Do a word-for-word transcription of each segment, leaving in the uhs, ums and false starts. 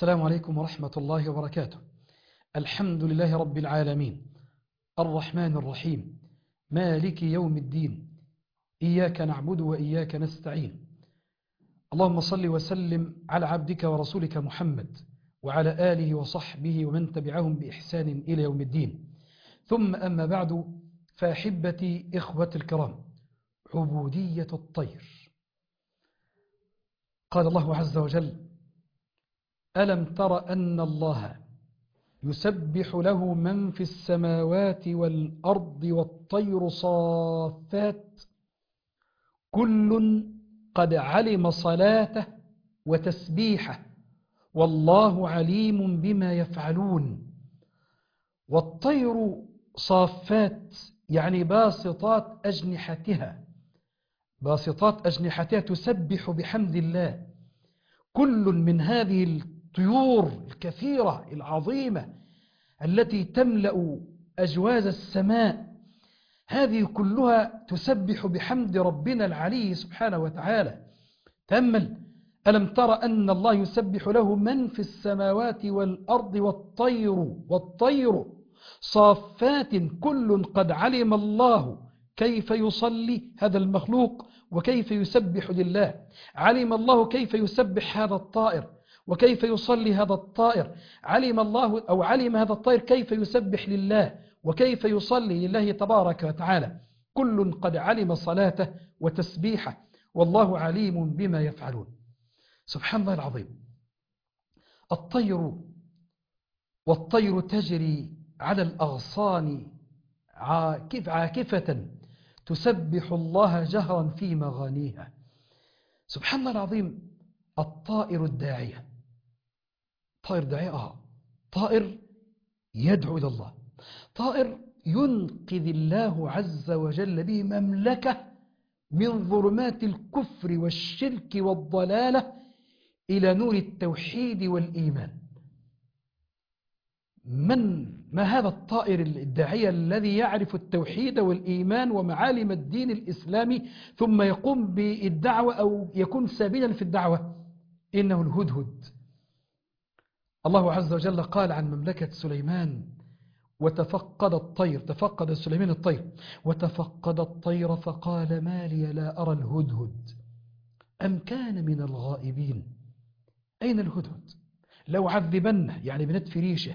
السلام عليكم ورحمة الله وبركاته. الحمد لله رب العالمين، الرحمن الرحيم، مالك يوم الدين، إياك نعبد وإياك نستعين. اللهم صل وسلم على عبدك ورسولك محمد وعلى آله وصحبه ومن تبعهم بإحسان إلى يوم الدين. ثم أما بعد، فأحبتي إخوة الكرام، عبودية الطير. قال الله عز وجل: ألم تر أن الله يسبح له من في السماوات والأرض والطير صافات كل قد علم صلاته وتسبيحه والله عليم بما يفعلون. والطير صافات يعني باسطات أجنحتها باسطات أجنحتها تسبح بحمد الله. كل من هذه الطيور الكثيرة العظيمة التي تملأ أجواز السماء، هذه كلها تسبح بحمد ربنا العلي سبحانه وتعالى. تأمل: ألم تر أن الله يسبح له من في السماوات والأرض والطير والطير صافات كل قد علم الله كيف يصلي هذا المخلوق وكيف يسبح لله. علم الله كيف يسبح هذا الطائر وكيف يصلي هذا الطائر. علم الله أو علم هذا الطائر كيف يسبح لله وكيف يصلي لله تبارك وتعالى. كل قد علم صلاته وتسبيحه والله عليم بما يفعلون. سبحان الله العظيم. الطير والطير تجري على الأغصان عاكف عاكفة تسبح الله جهرا في مغانيها. سبحان الله العظيم. الطائر الداعية، طائر داعية آه طائر يدعو إلى الله، طائر ينقذ الله عز وجل به مملكة من ظلمات الكفر والشرك والضلالة إلى نور التوحيد والإيمان. من ما هذا الطائر الداعية الذي يعرف التوحيد والإيمان ومعالم الدين الإسلامي ثم يقوم بالدعوة أو يكون سابيلا في الدعوة؟ إنه الهدهد. الله عز وجل قال عن مملكة سليمان: وتفقد الطير، تفقد سليمان الطير، وتفقد الطير فقال ما لي لا أرى الهدهد أم كان من الغائبين. أين الهدهد؟ لو عذبنه يعني بنتف ريشه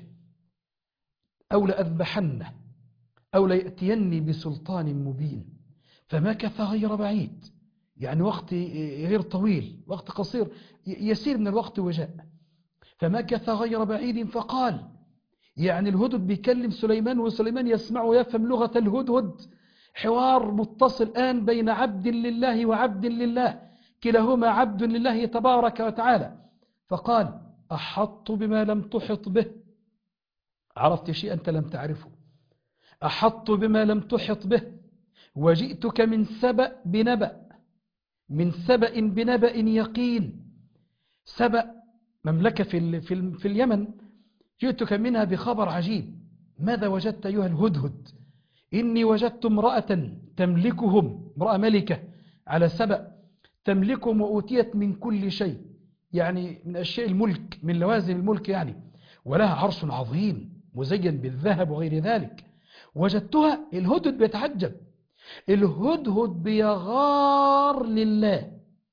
أو لأذبحنه أو ليأتيني بسلطان مبين. فمكث غير بعيد، يعني وقت غير طويل، وقت قصير يسير من الوقت وجاء. فمكث غير بعيد فقال، يعني الهدهد بيكلم سليمان وسليمان يسمع ويفهم لغة الهدهد. حوار متصل الآن بين عبد لله وعبد لله، كلاهما عبد لله تبارك وتعالى. فقال: أحط بما لم تحط به. عرفت شيء أنت لم تعرفه. أحط بما لم تحط به وجئتك من سبأ بنبأ من سبأ بنبأ يقين. سبأ مملكة في, في, في اليمن، جئتك منها بخبر عجيب. ماذا وجدت أيها الهدهد؟ إني وجدت امرأة تملكهم، امرأة ملكة على سبأ، تملكهم وأوتيت من كل شيء، يعني من أشياء الملك، من لوازم الملك يعني، ولها عرش عظيم مزين بالذهب وغير ذلك. وجدتها، الهدهد بيتعجب، الهدهد بيغار لله.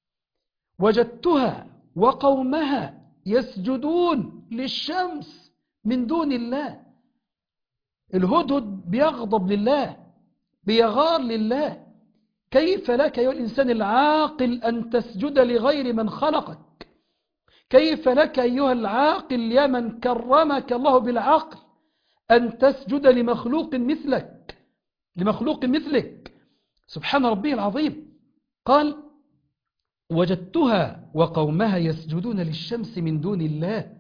وجدتها وقومها يسجدون للشمس من دون الله. الهدهد بيغضب لله، بيغار لله. كيف لك أيها الإنسان العاقل أن تسجد لغير من خلقك؟ كيف لك أيها العاقل يا من كرمك الله بالعقل أن تسجد لمخلوق مثلك لمخلوق مثلك؟ سبحان ربي العظيم. قال: وجدتها وقومها يسجدون للشمس من دون الله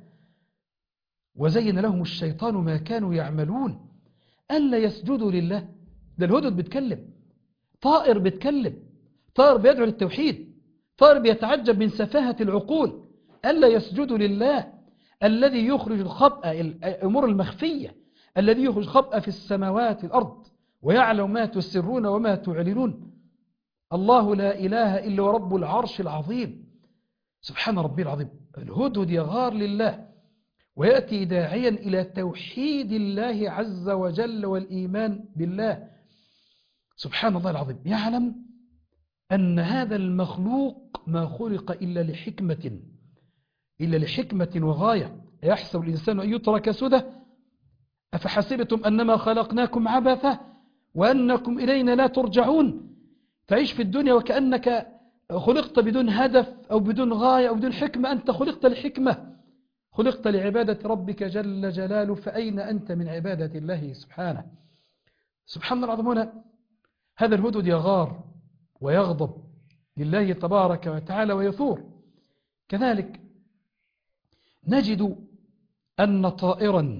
وزين لهم الشيطان ما كانوا يعملون. ألا يسجدوا لله. ده الهدهد بيتكلم، طائر بيتكلم، طائر بيدعو للتوحيد، طائر بيتعجب من سفاهة العقول. ألا يسجدوا لله الذي يخرج الخبأ، الأمور المخفية، الذي يخرج خبأ في السماوات في الأرض ويعلم ما تسرون وما تعلنون. الله لا إله إلا رب العرش العظيم. سبحان ربي العظيم. الهدهد يغار لله ويأتي داعيا إلى توحيد الله عز وجل والإيمان بالله. سبحان الله العظيم، يعلم أن هذا المخلوق ما خلق إلا لحكمة إلا لحكمة وغاية. يحسب الإنسان أن يترك سدى أفحسبتم أنما خلقناكم عبثا وأنكم إلينا لا ترجعون. تعيش في الدنيا وكأنك خلقت بدون هدف أو بدون غاية أو بدون حكمة. أنت خلقت لحكمة، خلقت لعبادة ربك جل جلاله، فأين أنت من عبادة الله سبحانه؟ سبحان الله العظيم. هنا هذا الهدهد يغار ويغضب لله تبارك وتعالى ويثور. كذلك نجد أن طائرا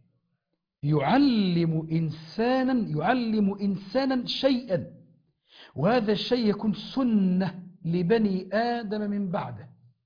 يعلم إنسانا يعلم إنسانا شيئا، وهذا الشيء يكون سنة لبني آدم من بعده.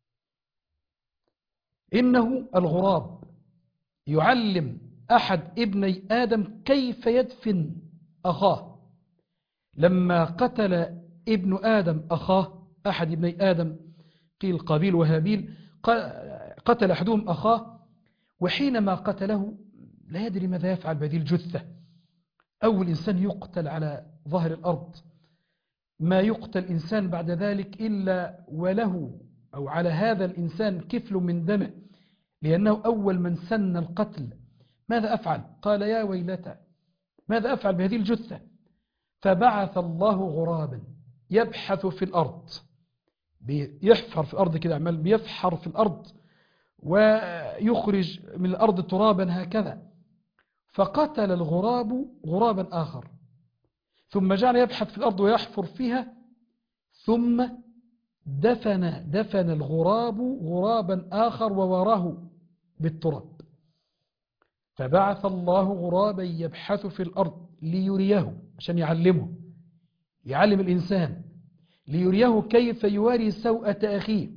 إنه الغراب يعلم أحد ابني آدم كيف يدفن أخاه. لما قتل ابن آدم أخاه، أحد ابني آدم قيل قابيل وهابيل، قتل أحدهم أخاه، وحينما قتله لا يدري ماذا يفعل بهذه الجثة. أول إنسان يقتل على ظهر الأرض، ما يقتل إنسان بعد ذلك إلا وله أو على هذا الإنسان كفل من دمه، لأنه أول من سن القتل. ماذا أفعل؟ قال يا ويلتى ماذا أفعل بهذه الجثة؟ فبعث الله غرابا يبحث في الأرض، بيحفر في الأرض كده، عمال بيفحر في الأرض ويخرج من الأرض ترابا هكذا. فقتل الغراب غرابا آخر، ثم جعل يبحث في الأرض ويحفر فيها، ثم دفن دفن الغراب غرابا آخر ووراه بالتراب. فبعث الله غرابا يبحث في الأرض ليريه، عشان يعلمه، يعلم الإنسان ليريه كيف يواري سوءة أخيه.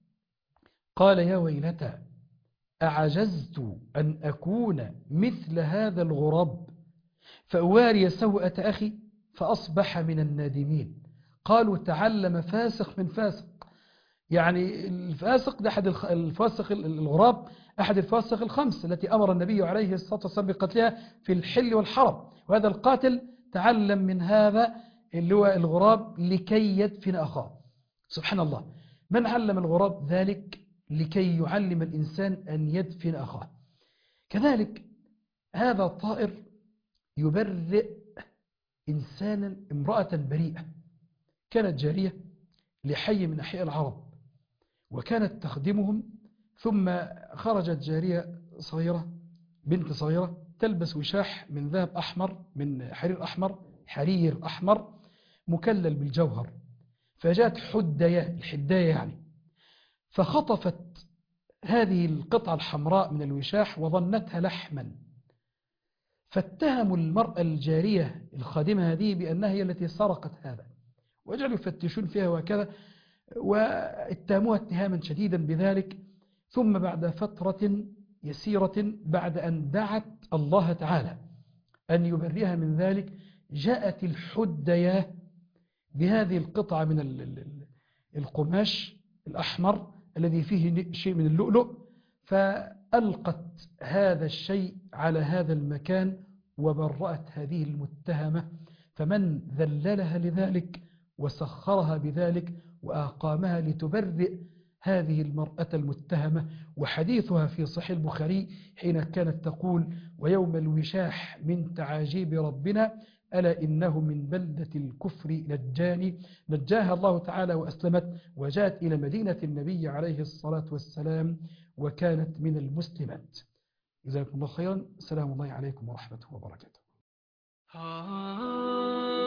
قال يا ويلتى أعجزت أن أكون مثل هذا الغراب فأواري سوءة أخي، فأصبح من النادمين. قالوا تعلم فاسق من فاسق، يعني الفاسق ده أحد الفاسق الغراب أحد الفاسق الخمس التي أمر النبي عليه الصلاة والسلام بقتلها في الحل والحرم، وهذا القاتل تعلم من هذا اللي هو الغراب لكي يدفن أخاه. سبحان الله، من علم الغراب ذلك؟ لكي يعلم الإنسان أن يدفن أخاه. كذلك هذا الطائر يبرئ إنسانا امرأة بريئة، كانت جارية لحي من أحياء العرب وكانت تخدمهم، ثم خرجت جارية صغيرة، بنت صغيرة، تلبس وشاح من ذهب أحمر، من حرير أحمر، حرير أحمر مكلل بالجوهر، فجاءت حدية، الحداية يعني، فخطفت هذه القطعة الحمراء من الوشاح وظنتها لحما، فاتهموا المرأة الجارية الخادمة هذه بأنها هي التي سرقت هذا، وجعلوا يفتشون فيها وكذا، واتهموها اتهاما شديدا بذلك. ثم بعد فترة يسيرة، بعد أن دعت الله تعالى أن يبرئها من ذلك، جاءت الحدية بهذه القطعة من القماش الأحمر الذي فيه شيء من اللؤلؤ، فألقت هذا الشيء على هذا المكان وبرأت هذه المتهمة. فمن ذللها لذلك وسخرها بذلك وأقامها لتبرئ هذه المرأة المتهمة. وحديثها في صحيح البخاري حين كانت تقول: ويوم الوشاح من تعاجيب ربنا ألا إنه من بلدة الكفر نجاني، نجاها الله تعالى وأسلمت وجاءت إلى مدينة النبي عليه الصلاة والسلام وكانت من المسلمات. جزاكم الله خيرا. السلام الله عليكم ورحمة الله وبركاته.